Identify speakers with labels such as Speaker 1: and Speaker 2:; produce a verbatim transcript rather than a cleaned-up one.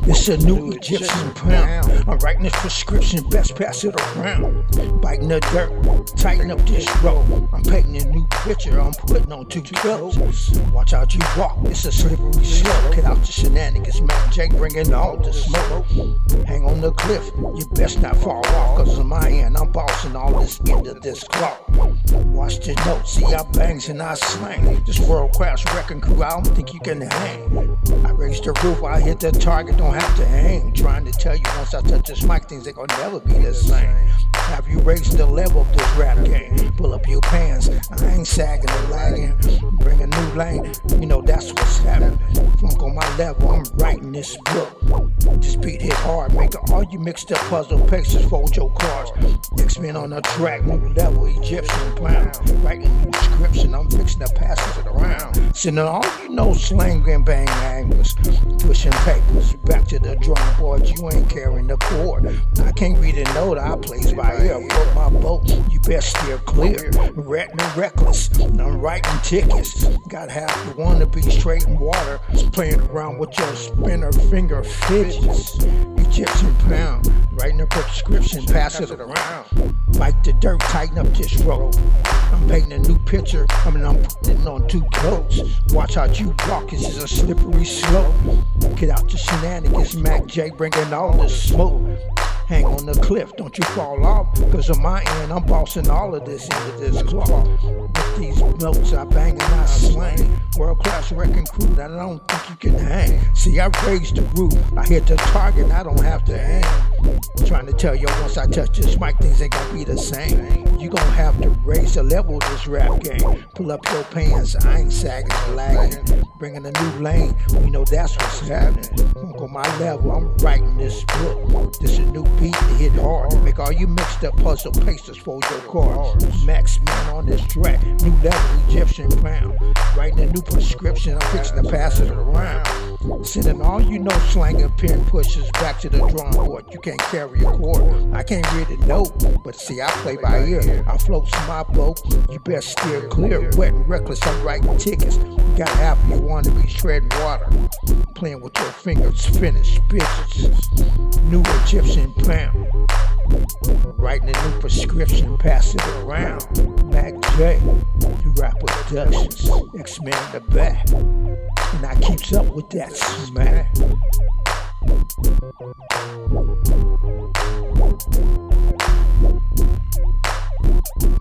Speaker 1: It's a new Egyptian pound. I'm writing this prescription, best pass it around. Biting the dirt, tighten up this rope. I'm painting a new picture, I'm putting on two clothes. Watch out you walk, it's a slippery slope. Get out the shenanigans, Mac J bringing all the smoke. Hang on the cliff, you best not fall off, cause on my end I'm bossing all this into this clock. Watch the notes, see I bangs and I slang. This world-class wrecking crew, I don't think you can hang. I raise the roof, I hit the target, don't have to aim. Trying to tell you once I touch this mic, things ain't gonna never be the same. Have you raised the level of this rap game? Pull up your pants, I ain't sagging or lagging. Bring a new lane, you know that's what's happening. Funk on my level, I'm writing this book. This beat hit hard, make all you mixed up puzzle pieces, fold your cards. X-Men on the track, new level, Egyptian clown. Writing new description, I'm fixing to pass it around. Sending all you know slang and bang anglers. Pushing papers, back to the drawing board, you ain't carrying the cord. I can't read a note, I plays by ear. Float my boat, you best steer clear. Rat and reckless, I'm writing tickets. Got half the wannabe straight in water, playing around with your spinner finger fidgets. Egyptian pound, writing a prescription, pass it around. Bite the dirt, tighten up this rope. I'm painting a new picture, I mean I'm putting on two coats. Watch how you walk, this is a slippery slope. Get out the shenanigans, Mac J bringing all the smoke. Hang on the cliff, don't you fall off, cause on my end I'm bossing all of this into this cloth. With these notes I bang and I slang. World class wrecking crew that I don't think you can hang. See I raised the roof, I hit the target, I don't have to hang. Trying to tell you once I touch this mic things ain't gonna be the same. You gon' have to raise the level of this rap game. Pull up your pants, I ain't sagging or lagging. Bringing a new lane, we know that's what's happening. Funk on my level, I'm writing this book. This a new beat to hit hard. Make all you mixed up puzzle pieces for your cards. Max man on this track, new level Egyptian pound. Writing a new prescription, I'm fixing to pass it around. Sending all you know slang and pen pushes back to the drawing board. You can't carry a chord. I can't read a note, but see I play by ear. I float my boat, you best steer clear. Wet and reckless, I'm writing tickets. Got half you want to be shredding water. Playing with your fingers, finished bitches. New Egyptian pound. Writing a new prescription, pass it around. Mac J, you rap productions. X-Men in the back. And I keeps up with that smack.